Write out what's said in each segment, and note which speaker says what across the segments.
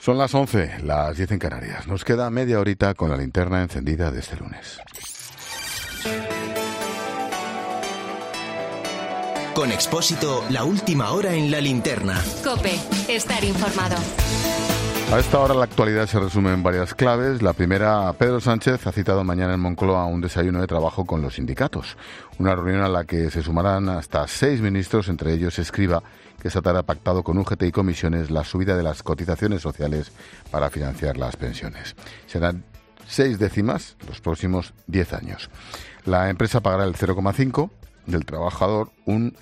Speaker 1: Son las 11, las 10 en Canarias. Nos queda media horita con la linterna encendida de este lunes.
Speaker 2: Con Expósito, la última hora en la linterna.
Speaker 3: COPE, estar informado.
Speaker 1: A esta hora la actualidad se resume en varias claves. La primera, Pedro Sánchez ha citado mañana en Moncloa un desayuno de trabajo con los sindicatos. Una reunión a la que se sumarán hasta 6 ministros, entre ellos Escrivá, que esta tarde ha pactado con UGT y comisiones la subida de las cotizaciones sociales para financiar las pensiones. Serán 6 décimas los próximos 10 años. La empresa pagará el 0,5%, del trabajador un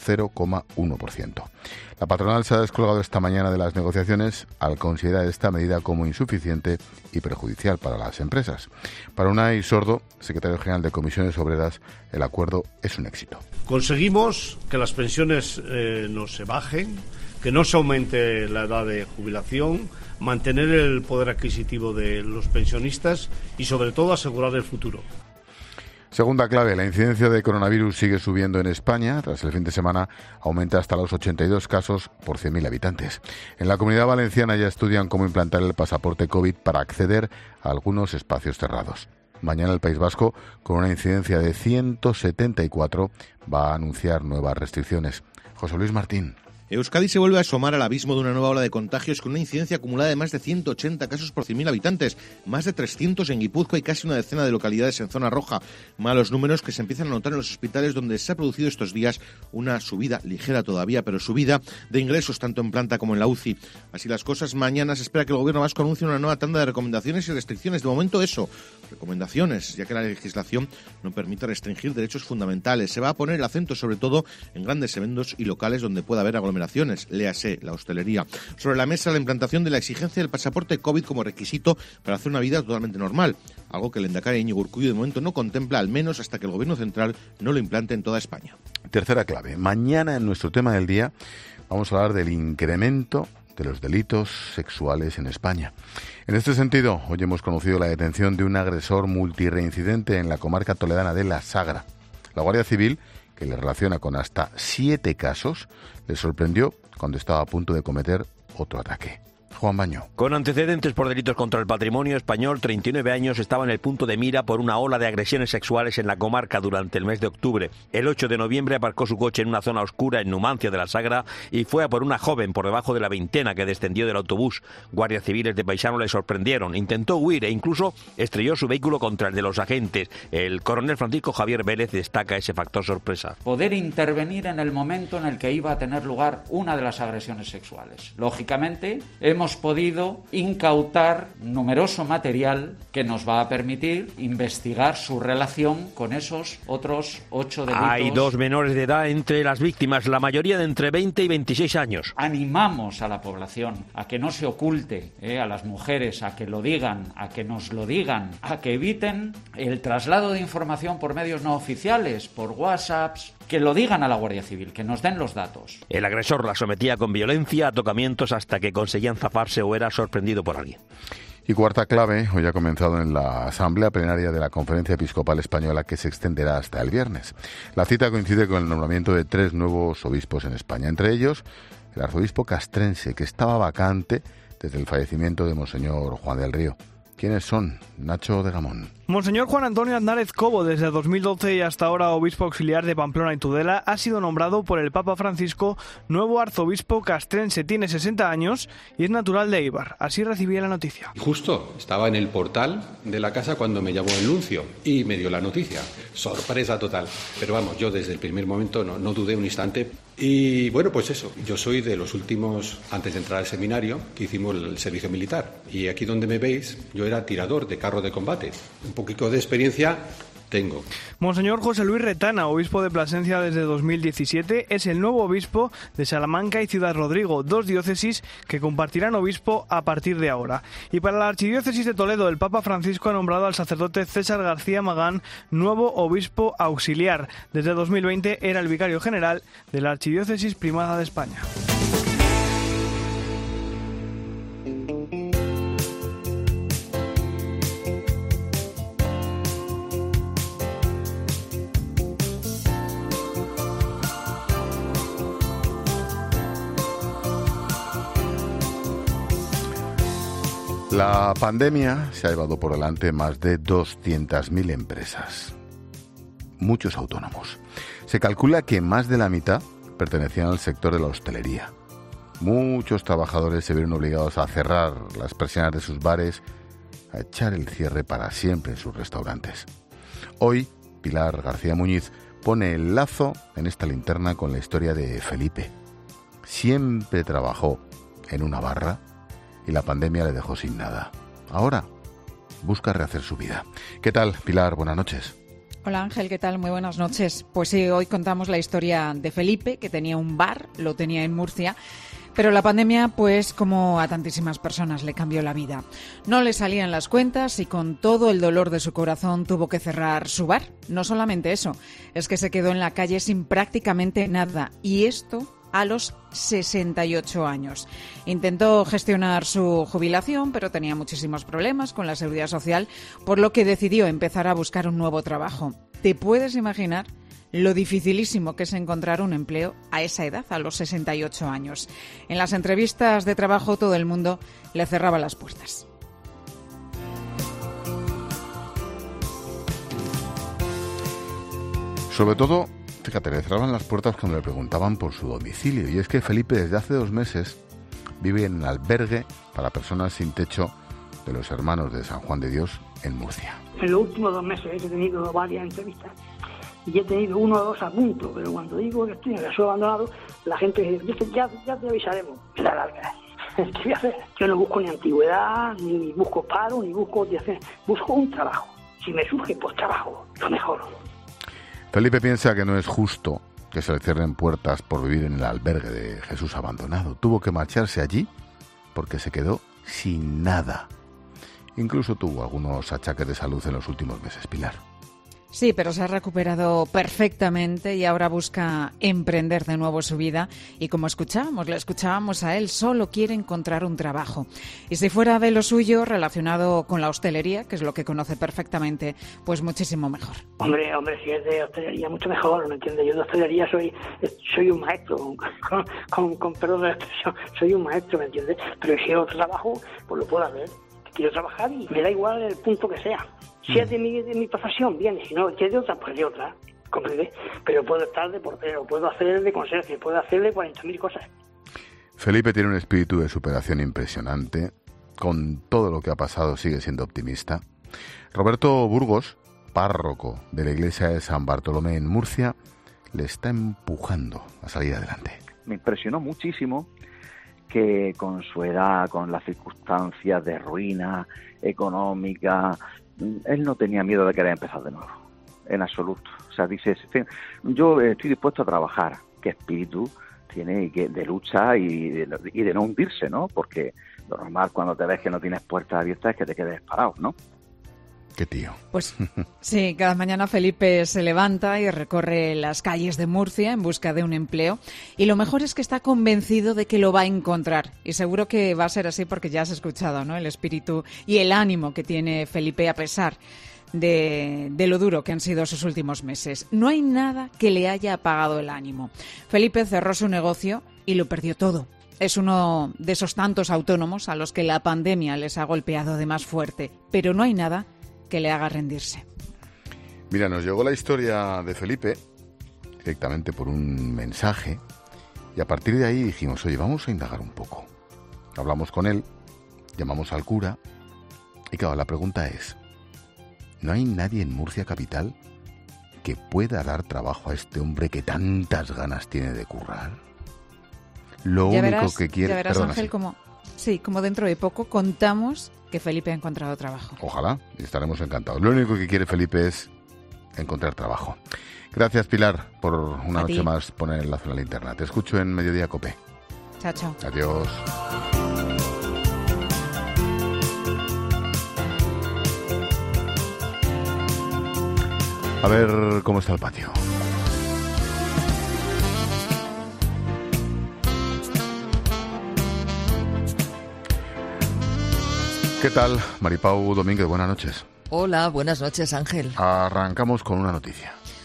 Speaker 1: 0,1%. La patronal se ha descolgado esta mañana de las negociaciones al considerar esta medida como insuficiente y perjudicial para las empresas. Para Unai Sordo, secretario general de Comisiones Obreras, el acuerdo es un éxito.
Speaker 4: Conseguimos que las pensiones no se bajen, que no se aumente la edad de jubilación, mantener el poder adquisitivo de los pensionistas y sobre todo asegurar el futuro.
Speaker 1: Segunda clave, la incidencia de coronavirus sigue subiendo en España. Tras el fin de semana aumenta hasta los 82 casos por 100.000 habitantes. En la Comunidad Valenciana ya estudian cómo implantar el pasaporte COVID para acceder a algunos espacios cerrados. Mañana el País Vasco, con una incidencia de 174, va a anunciar nuevas restricciones. José Luis Martín.
Speaker 5: Euskadi se vuelve a asomar al abismo de una nueva ola de contagios con una incidencia acumulada de más de 180 casos por 100.000 habitantes, más de 300 en Guipúzcoa y casi una decena de localidades en zona roja. Malos números que se empiezan a notar en los hospitales donde se ha producido estos días una subida, ligera todavía, pero subida de ingresos tanto en planta como en la UCI. Así las cosas, mañana se espera que el gobierno vasco anuncie una nueva tanda de recomendaciones y restricciones. De momento eso, recomendaciones, ya que la legislación no permite restringir derechos fundamentales. Se va a poner el acento sobre todo en grandes eventos y locales donde pueda haber aglomeraciones. Léase, la hostelería. Sobre la mesa, la implantación de la exigencia del pasaporte COVID como requisito para hacer una vida totalmente normal, algo que el lehendakari Iñigo Urkullu de momento no contempla, al menos hasta que el gobierno central no lo implante en toda España.
Speaker 1: Tercera clave. Mañana en nuestro tema del día vamos a hablar del incremento de los delitos sexuales en España. En este sentido, hoy hemos conocido la detención de un agresor multireincidente en la comarca toledana de La Sagra. La Guardia Civil, que le relaciona con hasta 7 casos, le sorprendió cuando estaba a punto de cometer otro ataque. Juan Baño.
Speaker 6: Con antecedentes por delitos contra el patrimonio español, 39 años, estaba en el punto de mira por una ola de agresiones sexuales en la comarca durante el mes de octubre. El 8 de noviembre aparcó su coche en una zona oscura en Numancia de la Sagra y fue a por una joven por debajo de la veintena que descendió del autobús. Guardias civiles de paisano le sorprendieron, intentó huir e incluso estrelló su vehículo contra el de los agentes. El coronel Francisco Javier Vélez destaca ese factor sorpresa.
Speaker 7: Poder intervenir en el momento en el que iba a tener lugar una de las agresiones sexuales. Lógicamente, hemos podido incautar numeroso material que nos va a permitir investigar su relación con esos otros 8 delitos.
Speaker 6: Hay 2 menores de edad entre las víctimas, la mayoría de entre 20 y 26 años.
Speaker 7: Animamos a la población a que no se oculte, a las mujeres, a que lo digan, a que nos lo digan, a que eviten el traslado de información por medios no oficiales, por WhatsApps, que lo digan a la Guardia Civil, que nos den los datos.
Speaker 6: El agresor la sometía con violencia a tocamientos hasta que conseguían zafarse o era sorprendido por alguien.
Speaker 1: Y cuarta clave, hoy ha comenzado en la Asamblea Plenaria de la Conferencia Episcopal Española, que se extenderá hasta el viernes. La cita coincide con el nombramiento de 3 nuevos obispos en España, entre ellos el arzobispo castrense, que estaba vacante desde el fallecimiento de Monseñor Juan del Río. ¿Quiénes son? Nacho de Gamón.
Speaker 8: Monseñor Juan Antonio Aznárez Cobo, desde 2012 y hasta ahora obispo auxiliar de Pamplona y Tudela, ha sido nombrado por el Papa Francisco nuevo arzobispo castrense. Tiene 60 años y es natural de Eibar. Así recibía la noticia.
Speaker 9: Justo, estaba en el portal de la casa cuando me llamó el nuncio y me dio la noticia. Sorpresa total. Pero vamos, yo desde el primer momento no dudé un instante. Y bueno, pues eso, yo soy de los últimos, antes de entrar al seminario, que hicimos el servicio militar. Y aquí donde me veis, yo era tirador de carro de combate. Un poquito de experiencia tengo.
Speaker 8: Monseñor José Luis Retana, obispo de Plasencia desde 2017, es el nuevo obispo de Salamanca y Ciudad Rodrigo, 2 diócesis que compartirán obispo a partir de ahora. Y para la archidiócesis de Toledo, el Papa Francisco ha nombrado al sacerdote César García Magán nuevo obispo auxiliar. Desde 2020 era el vicario general de la archidiócesis primada de España.
Speaker 1: La pandemia se ha llevado por delante más de 200.000 empresas, muchos autónomos. Se calcula que más de la mitad pertenecían al sector de la hostelería. Muchos trabajadores se vieron obligados a cerrar las persianas de sus bares, a echar el cierre para siempre en sus restaurantes. Hoy, Pilar García Muñiz pone el lazo en esta linterna con la historia de Felipe. Siempre trabajó en una barra y la pandemia le dejó sin nada. Ahora busca rehacer su vida. ¿Qué tal, Pilar? Buenas noches.
Speaker 10: Hola Ángel, ¿qué tal? Muy buenas noches. Pues sí, hoy contamos la historia de Felipe, que tenía un bar, lo tenía en Murcia, pero la pandemia, pues como a tantísimas personas, le cambió la vida. No le salían las cuentas y con todo el dolor de su corazón tuvo que cerrar su bar. No solamente eso, es que se quedó en la calle sin prácticamente nada, y esto a los 68 años. Intentó gestionar su jubilación, pero tenía muchísimos problemas con la seguridad social, por lo que decidió empezar a buscar un nuevo trabajo. ¿Te puedes imaginar lo dificilísimo que es encontrar un empleo a esa edad, a los 68 años? En las entrevistas de trabajo todo el mundo le cerraba las puertas.
Speaker 1: Sobre todo, fíjate, le cerraban las puertas cuando le preguntaban por su domicilio. Y es que Felipe desde hace 2 meses vive en el albergue para personas sin techo de los Hermanos de San Juan de Dios en Murcia.
Speaker 11: En los últimos 2 meses he tenido varias entrevistas y he tenido 1 o 2 a punto, pero cuando digo que estoy en el suelo abandonado, la gente dice, ya te avisaremos. La larga. ¿Qué voy a hacer? Yo no busco ni antigüedad, ni busco paro, ni busco cotizaciones. Busco un trabajo. Si me surge, pues trabajo, lo mejor.
Speaker 1: Felipe piensa que no es justo que se le cierren puertas por vivir en el albergue de Jesús Abandonado. Tuvo que marcharse allí porque se quedó sin nada. Incluso tuvo algunos achaques de salud en los últimos meses, Pilar.
Speaker 10: Sí, pero se ha recuperado perfectamente y ahora busca emprender de nuevo su vida. Y como le escuchábamos a él, solo quiere encontrar un trabajo. Y si fuera de lo suyo, relacionado con la hostelería, que es lo que conoce perfectamente, pues muchísimo mejor.
Speaker 11: Hombre, si es de hostelería, mucho mejor, ¿me entiendes? Yo de hostelería soy un maestro, con perdón de la expresión, soy un maestro, ¿me entiendes? Pero si es otro trabajo, pues lo puedo hacer. Quiero trabajar y me da igual el punto que sea. Si es de mi profesión, bien, y si no, si es de otra, pues de otra, ¿comprendes? Pero puedo estar de portero, puedo hacer de conserje, puedo hacer de 40.000 cosas.
Speaker 1: Felipe tiene un espíritu de superación impresionante. Con todo lo que ha pasado sigue siendo optimista. Roberto Burgos, párroco de la iglesia de San Bartolomé en Murcia, le está empujando a salir adelante.
Speaker 12: Me impresionó muchísimo que con su edad, con las circunstancias de ruina económica, él no tenía miedo de querer empezar de nuevo, en absoluto. O sea, dice, yo estoy dispuesto a trabajar. ¿Qué espíritu tiene de lucha y de no hundirse, ¿no? Porque lo normal cuando te ves que no tienes puertas abiertas es que te quedes parado, ¿no?
Speaker 1: Qué tío.
Speaker 10: Pues sí, cada mañana Felipe se levanta y recorre las calles de Murcia en busca de un empleo. Y lo mejor es que está convencido de que lo va a encontrar. Y seguro que va a ser así porque ya has escuchado, ¿no? El espíritu y el ánimo que tiene Felipe a pesar de lo duro que han sido sus últimos meses. No hay nada que le haya apagado el ánimo. Felipe cerró su negocio y lo perdió todo. Es uno de esos tantos autónomos a los que la pandemia les ha golpeado de más fuerte. Pero no hay nada que le haga rendirse.
Speaker 1: Mira, nos llegó la historia de Felipe directamente por un mensaje y a partir de ahí dijimos, oye, vamos a indagar un poco. Hablamos con él, llamamos al cura y claro, la pregunta es, ¿no hay nadie en Murcia capital que pueda dar trabajo a este hombre que tantas ganas tiene de currar? Lo
Speaker 10: ya
Speaker 1: único
Speaker 10: verás,
Speaker 1: que quiere...
Speaker 10: Ya verás,
Speaker 1: Perdona,
Speaker 10: Ángel,
Speaker 1: sí.
Speaker 10: como dentro de poco contamos que Felipe ha encontrado trabajo.
Speaker 1: Ojalá, y estaremos encantados. Lo único que quiere Felipe es encontrar trabajo. Gracias, Pilar, por una noche más poner el lazo en la linterna. Te escucho en Mediodía COPE.
Speaker 10: Chao, chao.
Speaker 1: Adiós. A ver cómo está el patio. ¿Qué tal, Maripau Domínguez? Buenas noches.
Speaker 13: Hola, buenas noches, Ángel.
Speaker 1: Arrancamos con una noticia.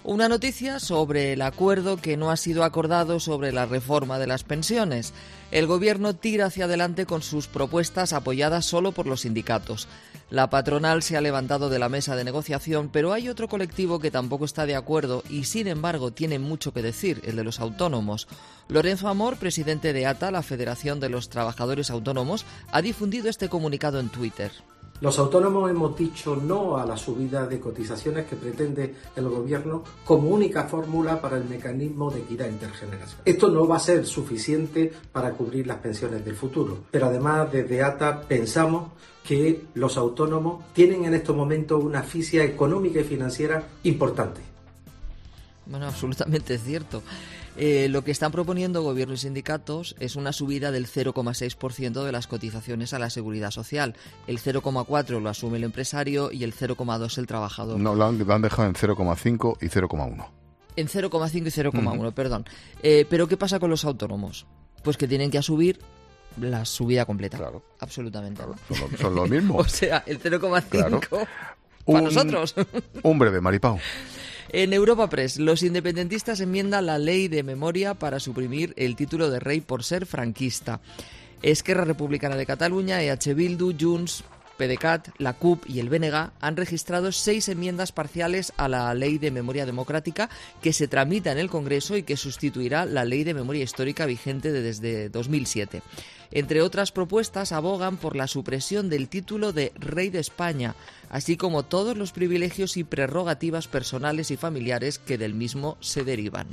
Speaker 13: Una noticia sobre el acuerdo que no ha sido acordado sobre la reforma de las pensiones. El Gobierno tira hacia adelante con sus propuestas apoyadas solo por los sindicatos. La patronal se ha levantado de la mesa de negociación, pero hay otro colectivo que tampoco está de acuerdo y, sin embargo, tiene mucho que decir, el de los autónomos. Lorenzo Amor, presidente de ATA, la Federación de los Trabajadores Autónomos, ha difundido este comunicado en Twitter.
Speaker 14: Los autónomos hemos dicho no a la subida de cotizaciones que pretende el Gobierno como única fórmula para el mecanismo de equidad intergeneracional. Esto no va a ser suficiente para cubrir las pensiones del futuro, pero además desde ATA pensamos que los autónomos tienen en estos momentos una asfixia económica y financiera importante.
Speaker 13: Bueno, absolutamente cierto. Lo que están proponiendo Gobierno y sindicatos es una subida del 0,6% de las cotizaciones a la Seguridad Social. El 0,4% lo asume el empresario y el 0,2% el trabajador.
Speaker 1: No, lo han dejado en 0,5 y 0,1.
Speaker 13: En 0,5 y 0,1, perdón. Pero ¿qué pasa con los autónomos? Pues que tienen que asumir la subida completa. Claro. Absolutamente.
Speaker 1: Claro. Son lo mismo.
Speaker 13: O sea, el 0,5 para nosotros.
Speaker 1: Un breve, Maripau.
Speaker 13: En Europa Press, los independentistas enmiendan la ley de memoria para suprimir el título de rey por ser franquista. Esquerra Republicana de Cataluña, EH Bildu, Junts, PDeCAT, la CUP y el BNG han registrado 6 enmiendas parciales a la Ley de Memoria Democrática que se tramita en el Congreso y que sustituirá la Ley de Memoria Histórica vigente desde 2007. Entre otras propuestas, abogan por la supresión del título de Rey de España, así como todos los privilegios y prerrogativas personales y familiares que del mismo se derivan.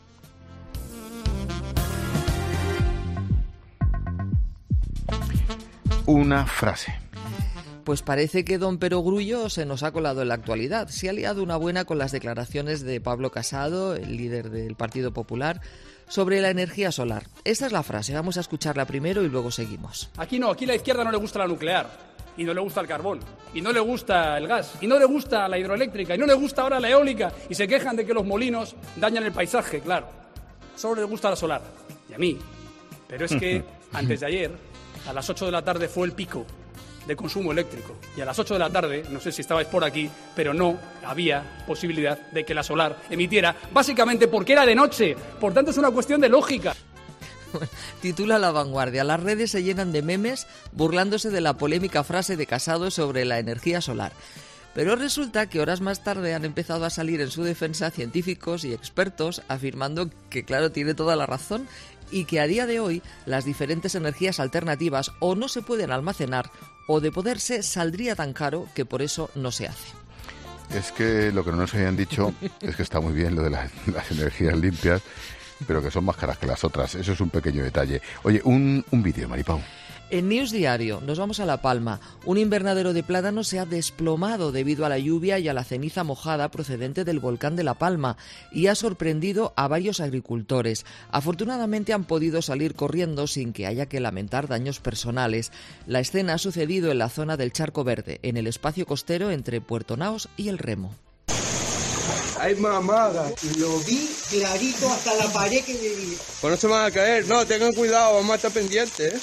Speaker 1: Una frase.
Speaker 13: Pues parece que don Perogrullo se nos ha colado en la actualidad. Se ha liado una buena con las declaraciones de Pablo Casado, el líder del Partido Popular, sobre la energía solar. Esta es la frase, vamos a escucharla primero y luego seguimos.
Speaker 15: Aquí no, aquí a la izquierda no le gusta la nuclear, y no le gusta el carbón, y no le gusta el gas, y no le gusta la hidroeléctrica, y no le gusta ahora la eólica, y se quejan de que los molinos dañan el paisaje, claro. Solo les gusta la solar, y a mí. Pero es que antes de ayer, a las 8 de la tarde fue el pico de consumo eléctrico. Y a las 8 de la tarde, no sé si estabais por aquí, pero no había posibilidad de que la solar emitiera, básicamente porque era de noche. Por tanto, es una cuestión de lógica.
Speaker 13: Titula La Vanguardia. Las redes se llenan de memes burlándose de la polémica frase de Casado sobre la energía solar. Pero resulta que horas más tarde han empezado a salir en su defensa científicos y expertos afirmando que, claro, tiene toda la razón y que a día de hoy las diferentes energías alternativas o no se pueden almacenar o de poderse saldría tan caro que por eso no se hace.
Speaker 1: Es que lo que no nos habían dicho es que está muy bien lo de las energías limpias, pero que son más caras que las otras. Eso es un pequeño detalle. Oye, un vídeo, Maripau.
Speaker 13: En News Diario nos vamos a La Palma. Un invernadero de plátanos se ha desplomado debido a la lluvia y a la ceniza mojada procedente del volcán de La Palma y ha sorprendido a varios agricultores. Afortunadamente han podido salir corriendo sin que haya que lamentar daños personales. La escena ha sucedido en la zona del Charco Verde, en el espacio costero entre Puerto Naos y El Remo.
Speaker 16: ¡Ay, mamada! Lo vi clarito hasta la pared que me vi. Pues no se van a caer. No, tengan cuidado, vamos a estar pendientes, ¿eh?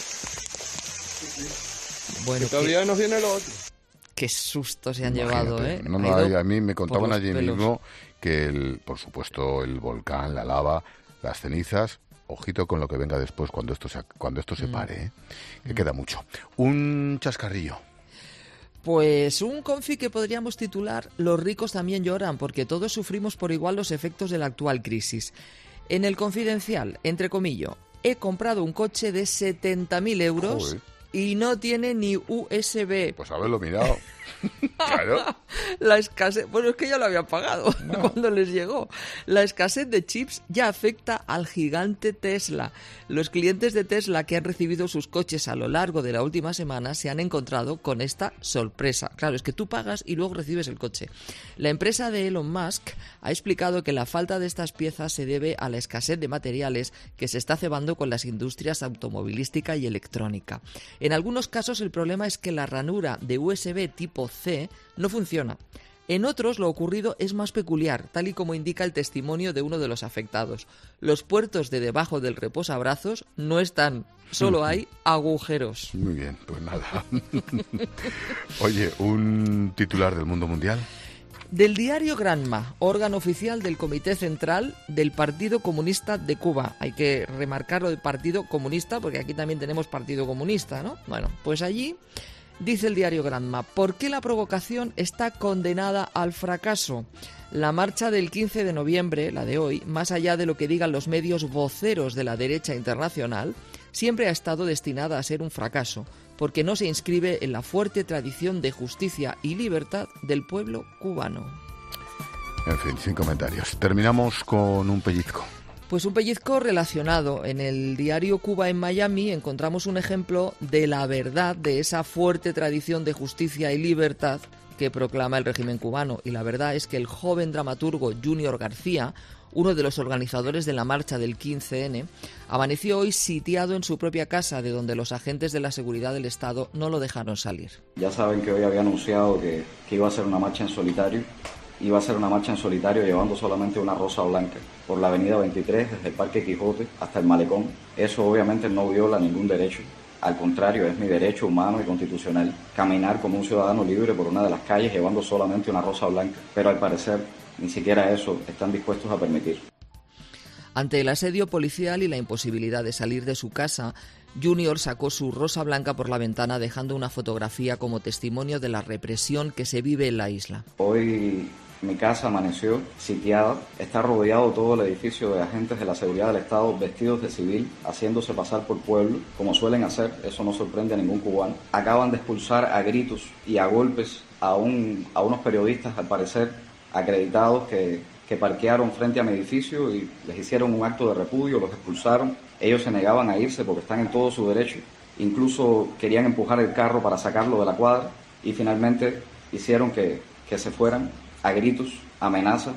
Speaker 13: Bueno,
Speaker 16: que todavía nos viene lo otro.
Speaker 13: Qué susto se han llevado, ¿eh?
Speaker 1: No, a mí me contaban allí mismo que, por supuesto, el volcán, la lava, las cenizas, ojito con lo que venga después cuando esto se pare, ¿eh? Que queda mucho. Un chascarrillo.
Speaker 13: Pues un confi que podríamos titular Los ricos también lloran, porque todos sufrimos por igual los efectos de la actual crisis. En el Confidencial, entre comillas, he comprado un coche de 70.000 euros.
Speaker 1: Joder.
Speaker 13: Y no tiene ni USB.
Speaker 1: Pues haberlo mirado. Claro.
Speaker 13: La escasez, bueno, es que ya lo habían pagado cuando les llegó. La escasez de chips ya afecta al gigante Tesla. Los clientes de Tesla que han recibido sus coches a lo largo de la última semana se han encontrado con esta sorpresa. Claro, es que tú pagas y luego recibes el coche. La empresa de Elon Musk ha explicado que la falta de estas piezas se debe a la escasez de materiales que se está cebando con las industrias automovilística y electrónica. En algunos casos el problema es que la ranura de USB tipo C no funciona. En otros lo ocurrido es más peculiar, tal y como indica el testimonio de uno de los afectados. Los puertos de debajo del reposabrazos no están, solo hay agujeros.
Speaker 1: Muy bien, pues nada. Oye, un titular del mundo mundial.
Speaker 13: Del diario Granma, órgano oficial del Comité Central del Partido Comunista de Cuba. Hay que remarcarlo del Partido Comunista porque aquí también tenemos Partido Comunista, ¿no? Bueno, pues allí dice el diario Granma: ¿por qué la provocación está condenada al fracaso? La marcha del 15 de noviembre, la de hoy, más allá de lo que digan los medios voceros de la derecha internacional, siempre ha estado destinada a ser un fracaso, porque no se inscribe en la fuerte tradición de justicia y libertad del pueblo cubano.
Speaker 1: En fin, sin comentarios. Terminamos con un pellizco.
Speaker 13: Pues un pellizco relacionado. En el diario Cuba en Miami encontramos un ejemplo de la verdad de esa fuerte tradición de justicia y libertad que proclama el régimen cubano. Y la verdad es que el joven dramaturgo Junior García, uno de los organizadores de la marcha del 15N, amaneció hoy sitiado en su propia casa, de donde los agentes de la seguridad del Estado no lo dejaron salir.
Speaker 17: Ya saben que hoy había anunciado que iba a ser una marcha en solitario. Iba a ser una marcha en solitario llevando solamente una rosa blanca por la avenida 23, desde el Parque Quijote hasta el Malecón. Eso obviamente no viola ningún derecho. Al contrario, es mi derecho humano y constitucional caminar como un ciudadano libre por una de las calles llevando solamente una rosa blanca. Pero al parecer ni siquiera eso están dispuestos a permitir.
Speaker 13: Ante el asedio policial y la imposibilidad de salir de su casa, Junior sacó su rosa blanca por la ventana dejando una fotografía como testimonio de la represión que se vive en la isla.
Speaker 17: Hoy mi casa amaneció sitiada, está rodeado todo el edificio de agentes de la seguridad del Estado vestidos de civil, haciéndose pasar por pueblo, como suelen hacer, eso no sorprende a ningún cubano. Acaban de expulsar a gritos y a golpes a unos periodistas, al parecer acreditados, que parquearon frente a mi edificio y les hicieron un acto de repudio, los expulsaron. Ellos se negaban a irse porque están en todo su derecho, incluso querían empujar el carro para sacarlo de la cuadra y finalmente hicieron que se fueran a gritos, amenazas.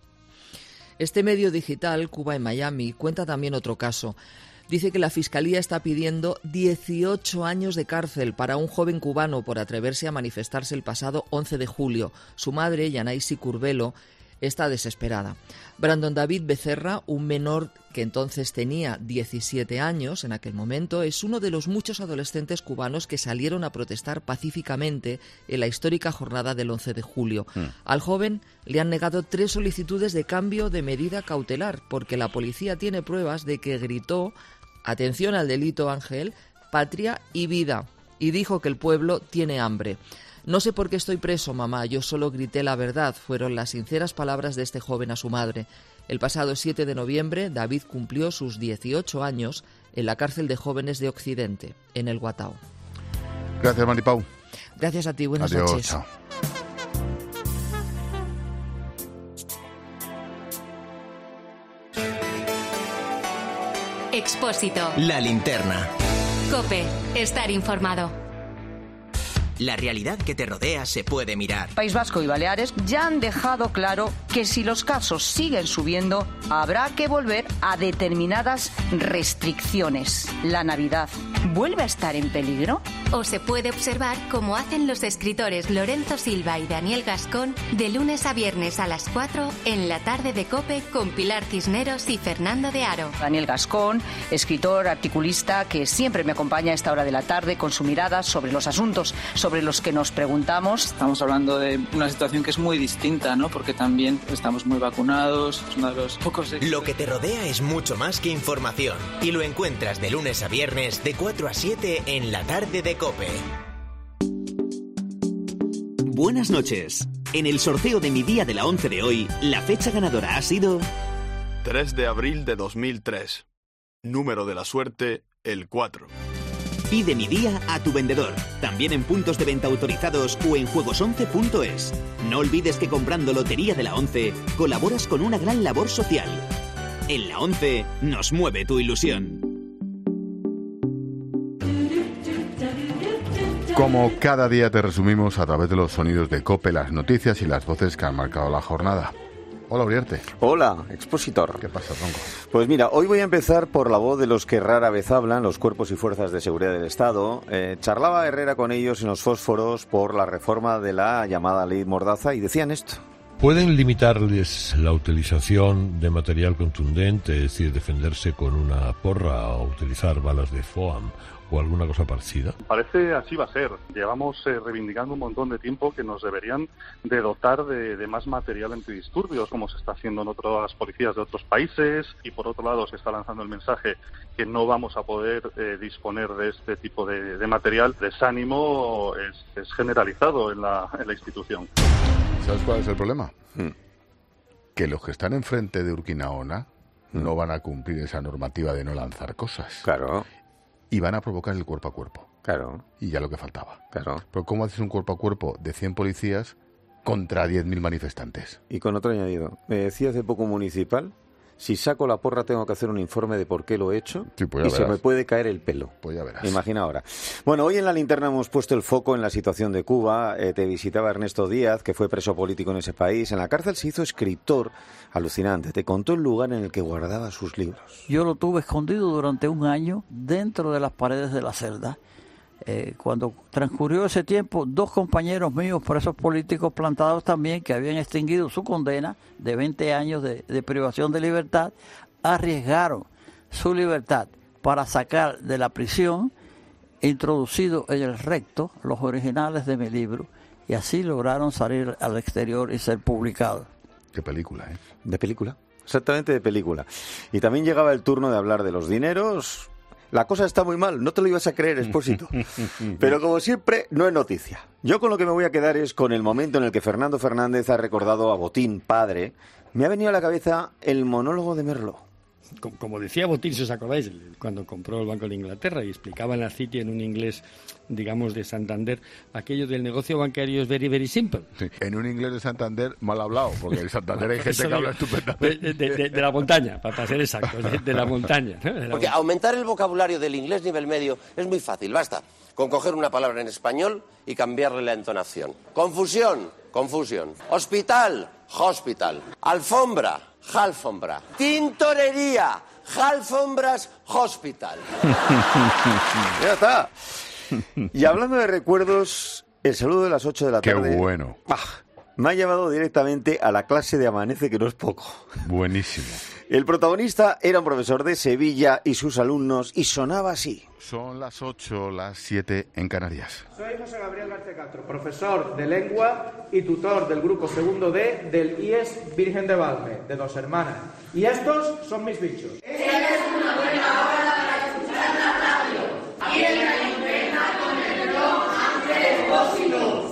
Speaker 13: Este medio digital, Cuba en Miami, cuenta también otro caso. Dice que la Fiscalía está pidiendo 18 años de cárcel para un joven cubano por atreverse a manifestarse el pasado 11 de julio. Su madre, Yanaisi Curbelo, está desesperada. Brandon David Becerra, un menor que entonces tenía 17 años en aquel momento, es uno de los muchos adolescentes cubanos que salieron a protestar pacíficamente en la histórica jornada del 11 de julio. Al joven le han negado 3 solicitudes de cambio de medida cautelar porque la policía tiene pruebas de que gritó, atención al delito, Ángel, patria y vida, y dijo que el pueblo tiene hambre. No sé por qué estoy preso, mamá, yo solo grité la verdad, fueron las sinceras palabras de este joven a su madre. El pasado 7 de noviembre, David cumplió sus 18 años en la cárcel de jóvenes de Occidente, en el Guatao.
Speaker 1: Gracias, Maripau.
Speaker 13: Gracias a ti, buenas
Speaker 1: Adiós,
Speaker 13: noches.
Speaker 1: Chao.
Speaker 3: Expósito.
Speaker 2: La linterna.
Speaker 3: COPE. Estar informado.
Speaker 2: La realidad que te rodea se puede mirar.
Speaker 18: País Vasco y Baleares ya han dejado claro que si los casos siguen subiendo, habrá que volver a determinadas restricciones. La Navidad, ¿vuelve a estar en peligro?
Speaker 3: O se puede observar como hacen los escritores Lorenzo Silva y Daniel Gascón de lunes a viernes a las 4 en la tarde de COPE con Pilar Cisneros y Fernando de Aro.
Speaker 18: Daniel Gascón, escritor, articulista, que siempre me acompaña a esta hora de la tarde con su mirada sobre los asuntos sobre los que nos preguntamos.
Speaker 19: Estamos hablando de una situación que es muy distinta, ¿no? Porque también estamos muy vacunados, es uno de los pocos...
Speaker 2: Lo que te rodea es mucho más que información y lo encuentras de lunes a viernes de 4 a 7 en la tarde de COPE.
Speaker 20: Buenas noches. En el sorteo de Mi Día de la 11 de hoy, la fecha ganadora ha sido...
Speaker 21: 3 de abril de 2003. Número de la suerte, el 4.
Speaker 20: Pide Mi Día a tu vendedor, también en puntos de venta autorizados o en juegos11.es. No olvides que comprando Lotería de la 11 colaboras con una gran labor social. En la 11 nos mueve tu ilusión.
Speaker 1: Como cada día te resumimos a través de los sonidos de COPE las noticias y las voces que han marcado la jornada. Hola, Uriarte.
Speaker 22: Hola, expositor.
Speaker 1: ¿Qué pasa, Ronco?
Speaker 22: Pues mira, hoy voy a empezar por la voz de los que rara vez hablan, los cuerpos y fuerzas de seguridad del Estado. Charlaba Herrera con ellos en los fósforos por la reforma de la llamada Ley Mordaza y decían esto.
Speaker 23: Pueden limitarles la utilización de material contundente, es decir, defenderse con una porra o utilizar balas de FOAM o alguna cosa parecida?
Speaker 4: Parece así va a ser. Llevamos reivindicando un montón de tiempo que nos deberían de dotar de más material antidisturbios, como se está haciendo en otras policías de otros países, y por otro lado se está lanzando el mensaje que no vamos a poder disponer de este tipo de material. Desánimo es generalizado en la institución.
Speaker 1: ¿Sabes cuál es el problema? Que los que están enfrente de Urquinaona no van a cumplir esa normativa de no lanzar cosas.
Speaker 22: Claro.
Speaker 1: Y van a provocar el cuerpo a cuerpo.
Speaker 22: Claro.
Speaker 1: Y ya lo que faltaba.
Speaker 22: Claro.
Speaker 1: Pero ¿cómo haces un cuerpo a cuerpo de 100 policías contra 10.000 manifestantes?
Speaker 22: Y con otro añadido. Me decía hace poco un municipal, si saco la porra tengo que hacer un informe de por qué lo he hecho,
Speaker 1: sí, pues
Speaker 22: y se me puede caer el pelo.
Speaker 1: Pues ya verás.
Speaker 22: Imagina ahora. Bueno, hoy en la linterna hemos puesto el foco en la situación de Cuba. Te visitaba Ernesto Díaz, que fue preso político en ese país. En la cárcel se hizo escritor. Alucinante. Te contó el lugar en el que guardaba sus libros.
Speaker 5: Yo lo tuve escondido durante un año dentro de las paredes de la celda. Cuando transcurrió ese tiempo, 2 compañeros míos, presos políticos plantados también, que habían extinguido su condena de 20 años de privación de libertad, arriesgaron su libertad para sacar de la prisión, introducido en el recto, los originales de mi libro, y así lograron salir al exterior y ser publicados.
Speaker 1: Qué película, ¿eh?
Speaker 22: De película, exactamente de película. Y también llegaba el turno de hablar de los dineros. La cosa está muy mal, no te lo ibas a creer, Expósito. Pero como siempre, no es noticia. Yo con lo que me voy a quedar es con el momento en el que Fernando Fernández ha recordado a Botín, padre. Me ha venido a la cabeza el monólogo de Merlot.
Speaker 7: Como decía Botín, si os acordáis, cuando compró el Banco de Inglaterra y explicaba en la City en un inglés, digamos, de Santander, aquello del negocio bancario es very, very simple.
Speaker 1: Sí, en un inglés de Santander mal hablado, porque en Santander hay gente que habla estupendamente.
Speaker 7: De la montaña, para ser exactos, de la montaña. ¿No?
Speaker 24: Porque aumentar el vocabulario del inglés nivel medio es muy fácil, basta con coger una palabra en español y cambiarle la entonación. Confusión, confusion. Hospital, hospital. Alfombra, alfombra. Tintorería, alfombras, hospital.
Speaker 22: Ya está. Y hablando de recuerdos, el saludo de las 8 de la tarde.
Speaker 1: Qué bueno.
Speaker 22: Me ha llevado directamente a la clase de Amanece, que no es poco.
Speaker 1: Buenísimo.
Speaker 22: El protagonista era un profesor de Sevilla y sus alumnos, y sonaba así.
Speaker 1: Son las 8, las 7 en Canarias.
Speaker 25: Soy José Gabriel García Castro, profesor de lengua y tutor del grupo segundo D del IES Virgen de Valme, de Dos Hermanas. Y estos son mis bichos.
Speaker 26: Esta es una buena hora para escuchar la radio. Aquí en la linterna con el reloj Ángel Expósito.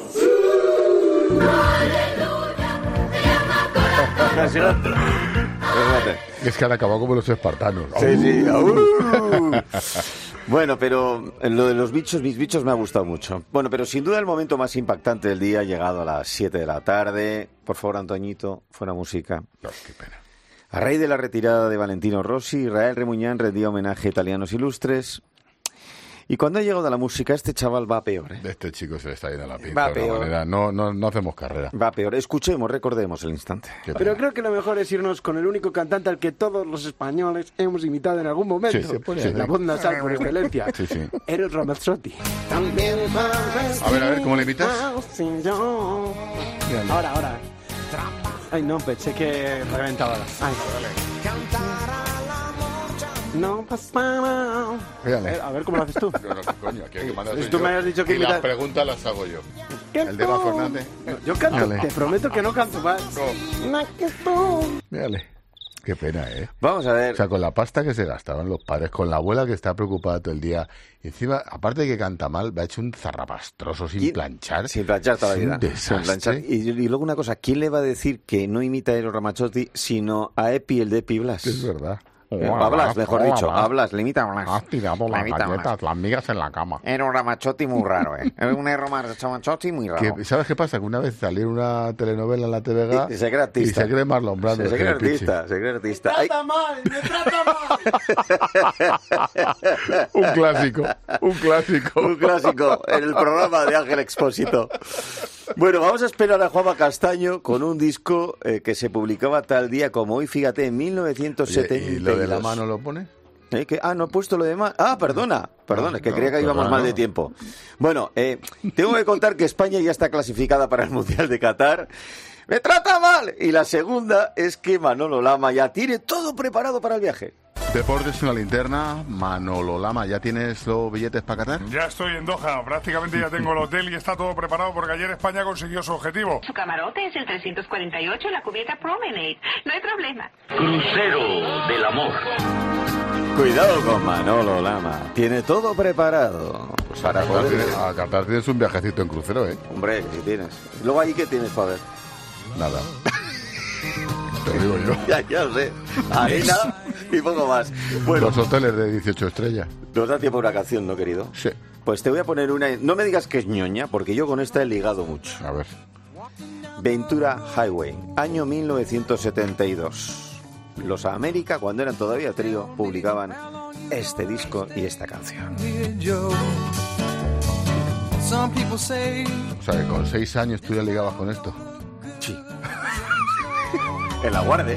Speaker 1: Es que han acabado como los espartanos.
Speaker 22: Sí, sí. Bueno, pero lo de los bichos, mis bichos, me ha gustado mucho. Bueno, pero sin duda el momento más impactante del día ha llegado a las 7 de la tarde. Por favor, Antoñito, fuera música.
Speaker 1: No, qué pena.
Speaker 22: A raíz de la retirada de Valentino Rossi, Israel Remuñán rendía homenaje a italianos ilustres. Y cuando ha llegado a la música, este chaval va peor, ¿eh?
Speaker 1: Este chico se le está yendo la pinza.
Speaker 22: Va
Speaker 1: de
Speaker 22: peor.
Speaker 1: Manera. No hacemos carrera.
Speaker 22: Va peor. Escuchemos, recordemos el instante.
Speaker 27: Pero creo que lo mejor es irnos con el único cantante al que todos los españoles hemos imitado en algún momento.
Speaker 1: Sí, se pone
Speaker 27: la voz nasal por excelencia.
Speaker 1: Sí, sí.
Speaker 27: Eros Ramazzotti.
Speaker 1: A ver, ¿cómo le imitas?
Speaker 27: Ahora. Ay, no, pensé que reventaba. Ay. No pasa. A ver cómo lo haces tú.
Speaker 1: No, coño, aquí hay que mandar
Speaker 27: Tú me has dicho que
Speaker 1: y las preguntas las hago yo. El de Eva Fernández.
Speaker 27: Yo canto, te prometo que no canto más.
Speaker 1: Mírale. Qué pena, ¿eh?
Speaker 22: Vamos a ver.
Speaker 1: O sea, con la pasta que se gastaban los padres, con la abuela que está preocupada todo el día. Y encima, aparte de que canta mal, va hecho un zarrapastroso sin planchar.
Speaker 22: Sin planchar toda la vida.
Speaker 1: Un desastre.
Speaker 22: Sin planchar. Y luego una cosa, ¿quién le va a decir que no imita a Eros Ramazzotti sino a Epi, el de Epi Blas?
Speaker 1: Es verdad.
Speaker 22: A Blas, mejor dicho. A Blas, le imita a Blas.
Speaker 1: Has tirado las galletas, las migas en la cama.
Speaker 22: Eros Ramazzotti muy raro, ¿eh? Es un Eros Ramazzotti muy raro.
Speaker 1: ¿Sabes qué pasa? Que una vez salió una telenovela en la TVG
Speaker 22: y se cree artista.
Speaker 1: Y se cree Marlon Brando.
Speaker 22: Se cree artista.
Speaker 27: ¡Me trata mal!
Speaker 1: Un clásico.
Speaker 22: Un clásico en el programa de Ángel Expósito. Bueno, vamos a esperar a Juanma Castaño con un disco que se publicaba tal día como hoy, fíjate, en 1972.
Speaker 1: ¿Y lo de la mano lo pone?
Speaker 22: No he puesto lo de mano. Perdona, es que creía que íbamos mal de tiempo. Bueno, tengo que contar que España ya está clasificada para el Mundial de Qatar. ¡Me trata mal! Y la segunda es que Manolo Lama ya tiene todo preparado para el viaje.
Speaker 1: Deportes en la linterna, Manolo Lama, ¿ya tienes los billetes para Qatar?
Speaker 6: Ya estoy en Doha, prácticamente ya tengo el hotel y está todo preparado porque ayer España consiguió su objetivo.
Speaker 8: Su camarote es el 348, la cubierta Promenade, no hay problema.
Speaker 22: Crucero del amor. Cuidado con Manolo Lama, tiene todo preparado para poder...
Speaker 1: A Qatar tienes un viajecito en crucero, ¿eh?
Speaker 22: Hombre, si tienes. Luego ahí, ¿qué tienes para ver?
Speaker 1: Nada. Te lo digo yo.
Speaker 22: Ya lo sé. Ahí nada y poco más. Bueno,
Speaker 1: los hoteles de 18 estrellas.
Speaker 22: Nos da tiempo una canción, ¿no, querido?
Speaker 1: Sí.
Speaker 22: Pues te voy a poner una... No me digas que es ñoña, porque yo con esta he ligado mucho.
Speaker 1: A ver.
Speaker 22: Ventura Highway, año 1972. Los América, cuando eran todavía trío, publicaban este disco y esta canción.
Speaker 1: O sea, que con 6 años tú ya ligabas con esto.
Speaker 22: Sí. En la guardia.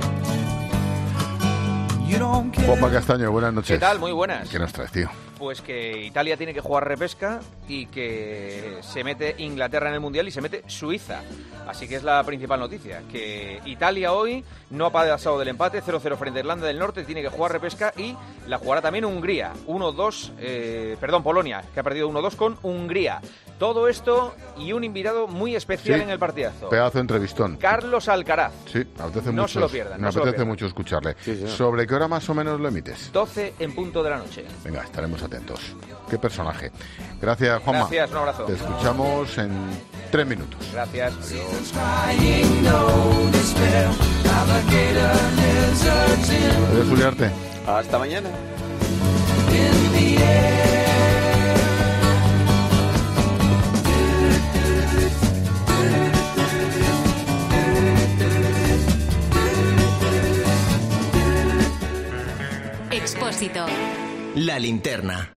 Speaker 1: Popa Castaño, buenas noches.
Speaker 9: ¿Qué tal? Muy buenas.
Speaker 1: ¿Qué nos traes, tío?
Speaker 9: Pues que Italia tiene que jugar repesca y que se mete Inglaterra en el Mundial y se mete Suiza. Así que es la principal noticia, que Italia hoy no ha pasado del empate, 0-0 frente a Irlanda del Norte, tiene que jugar repesca y la jugará también Hungría, Polonia, que ha perdido 1-2 con Hungría. Todo esto y un invitado muy especial en el partidazo.
Speaker 1: Pedazo de entrevistón.
Speaker 9: Carlos Alcaraz.
Speaker 1: Sí, apetece
Speaker 9: no
Speaker 1: mucho.
Speaker 9: Se lo pierdan.
Speaker 1: Me apetece mucho escucharle.
Speaker 22: Sí,
Speaker 1: ¿Sobre qué hora más o menos lo emites?
Speaker 9: 12 en punto de la noche.
Speaker 1: Venga, estaremos atentos. Qué personaje. Gracias, Juanma.
Speaker 9: Gracias, un abrazo.
Speaker 1: Te escuchamos en 3 minutos.
Speaker 9: Gracias.
Speaker 1: Adiós, Juliarte.
Speaker 22: Hasta mañana.
Speaker 3: Expósito.
Speaker 2: La linterna.